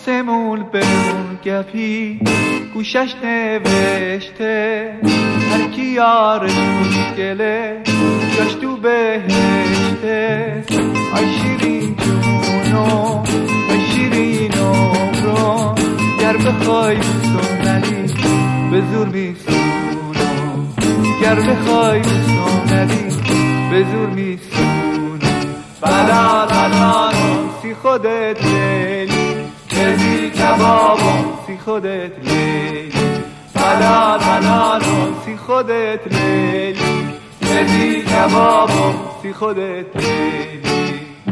آسمون به اون گپی گوشش نوشته، هر کی یارش مشکله جاش تو بهشته. آی شیرین جونو آی شیرین عمرو، گر بخوای بسونلی به زور میسونو، گر بخوای بسونلی به زور میسونو. بلال بلالم سی خودت لیلی، کردی کبابم سی خودت لیلی. بلال بلالم سی خودت لیلی، کردی کبابم سی خودت لیلی.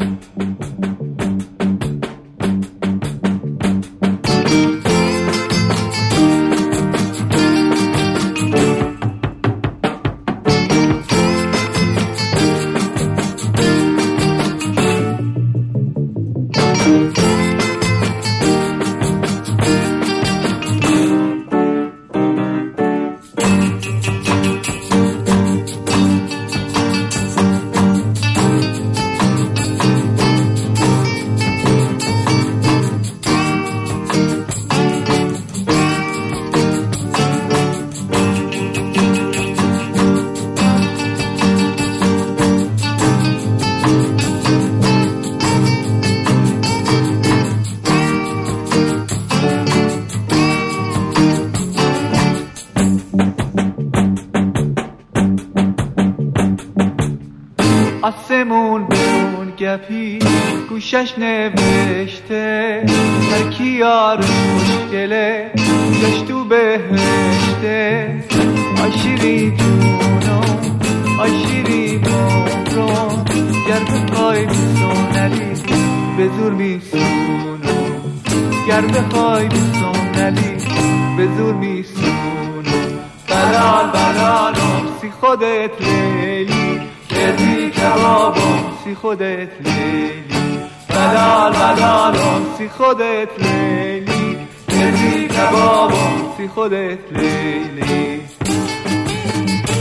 آسمون به اون گپی گوشش نوشته، هر کی یارش مشکله جاش تو بهشته. آی شیرین جونو آی شیرین عمرو، گر بخوای بسونلی به زور میسونو، گر بخوای بسونلی به زور میسونو. بلال بلالم سی خودت لیلی، کردی کبابم سی خودت لیلی. بلال بلالم سی خودت لیلی، کردی کبابم سی خودت لیلی.